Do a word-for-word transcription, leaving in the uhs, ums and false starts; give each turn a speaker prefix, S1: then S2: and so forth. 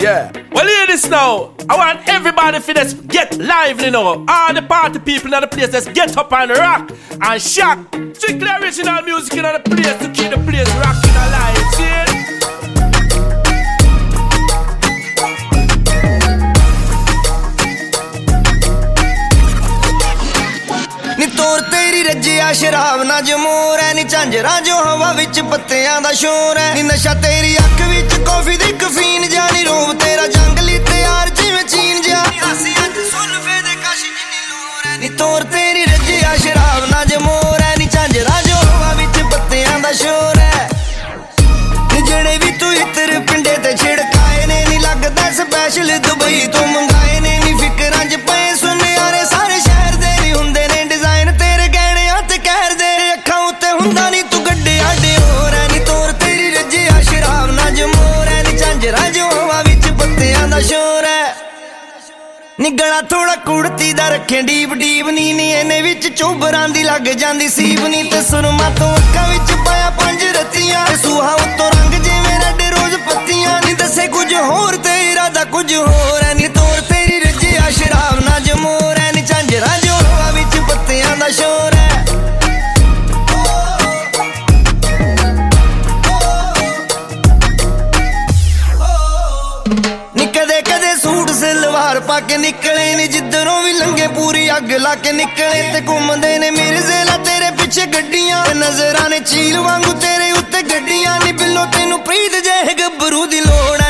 S1: Yeah. Well, hear this now. I want everybody for this get lively now. All the party people in the place, let's get up and rock and shock. Strictly original music in the place to keep the place rocking alive. See?
S2: ਨੀ ਤੋਰ ਤੇਰੀ ਰੱਜਿਆ ਸ਼ਰਾਬ ਨਾ ਜਮੋਰ ਐ ਨੀ ਝਾਂਜਰਾ ਜੋ ਹਵਾ ਵਿੱਚ ਪੱਤਿਆਂ ਦਾ ਸ਼ੋਰ ਐ ਨੀ ਨਸ਼ਾ ਤੇਰੀ ਅੱਖ ਵਿੱਚ ਕੌਫੀ ਦੀ ਕਫੀਨ ਜਾਨੀ ਰੂਪ ਤੇਰਾ ਜੰਗਲੀ ਤਿਆਰ ਜਿਵੇਂ ਚੀਨ ਜਾ ਹਾਸੀ ਅੱਜ ਸੁਲਫੇ ਦੇ ਕਾਸ਼ ਜਿੰਨੀ ਲੋਰ ਐ ਨੀ ਤੋਰ ਤੇਰੀ ਰੱਜਿਆ ਸ਼ਰਾਬ ਨਾ ਜਮੋਰ ਐ ਨੀ ਝਾਂਜਰਾ ਜੋ ਹਵਾ ਵਿੱਚ ਪੱਤਿਆਂ ਦਾ ਸ਼ੋਰ ਐ ਨੀ ਜਿਹੜੇ ਵੀ ਤੂੰ ਇਤਰ ਪਿੰਡੇ ਤੇ ਛਿੜਕਾਏ ਨੇ ਨੀ ਲੱਗਦਾ ਸਪੈਸ਼ਲ ਦੁਬਈ ਤੋਂ ਮੰਗਾਏ ਨੇ ਨੀ ਫਿਕਰਾਂ 'ਚ ਪਏ ਸੁਨਿਆਰੇ ਸਾਰੇ ਸ਼ਹਿਰ ਦੇ ਨੀ ਹੁੰਦੇ ਨੇ ਡਿਜ਼ਾਈਨ ਤੇਰੇ ਗਹਿਣਿਆਂ ਤੇ ਕਹਿਰ ਦੇ ਅੱਖਾਂ ਉੱਤੇ ਹੁੰਦਾ ਨੀ ਤੂੰ ਗੱਡਿਆਂ ਦੇ ਹੋਰ ਐ ਨੀ ਤੋਰ ਤੇਰੀ ਰੱਜਿਆ ਸ਼ਰਾਬ ਨਾ ਜਮੋਰ ਐ ਨੀ ਝਾਂਜਰਾ ਜੋ ਹਵਾ ਵਿੱਚ ਪੱਤਿਆਂ ਦਾ ਸ਼ੋਰ ਐ ਨੀ ਗਲਾ ਥੋੜਾ ਕੁੜਤੀ ਦਾ ਰੱਖੇ ਡੀਪ ਡੀਪ ਨੀ ਨੀ ਇਹਨੇ ਵਿੱਚ ਚੋਬਰਾਂ ਦੀ ਲੱਗ ਜਾਂਦੀ ਸੀਪ ਨੀ ਤੇ ਸੁਰਮਾ ਤੋਂ ਅੱਖਾਂ ਵਿੱਚ ਪਾਇਆ ਪੰਜ ਰਤੀਆਂ ਤੇ ਸੂਹਾ ਉੱਤੋਂ ਰੰਗ ਜਿਵੇਂ ਰੈਡ ਰੋਜ਼ ਪੱਤੀਆਂ ਨੀ ਦੱਸੇ ਕੁਝ ਹੋਰ ਤੇ ਇਰਾਦਾ ਕੁਝ ਹੋਰ ਐ ਨੀ ਤੋਰ ਤੇਰੀ ਰੱਜਿਆ ਸ਼ਰਾਬ ਨਾ ਜਮੋਰ ਐ ਨੀ ਝਾਂਜਰਾ ਜੋ ਹਵਾ ਵਿੱਚ ਪੱਤਿਆਂ ਦਾ ਸ਼ੋਰ ਐ ਨੀ ਕਦੇ ਕਦੇ ਸੂਟ ਸਲਵਾਰ ਪਾ ਕੇ ਨਿਕਲੇ ਨੀ ਜਿੱਧਰੋਂ ਵੀ ਲੰਘੇ ਪੂਰੀ ਅੱਗ ਲਾ ਕੇ ਨਿਕਲੇ ਤੇ ਘੁੰਮਦੇ ਨੇ ਮਿਰਜ਼ੇ ਲਾ ਤੇਰੇ ਪਿੱਛੇ ਗੱਡੀਆਂ ਤੇ ਨਜ਼ਰਾਂ ਨੇ ਚੀਲ ਵਾਂਗੂ ਤੇਰੇ ਉੱਤੇ ਗੱਡੀਆਂ ਨੀ ਬਿੱਲੋ ਤੈਨੂੰ ਪ੍ਰੀਤ ਜੇ ਗੱਭਰੂ ਦੀ ਲੋੜ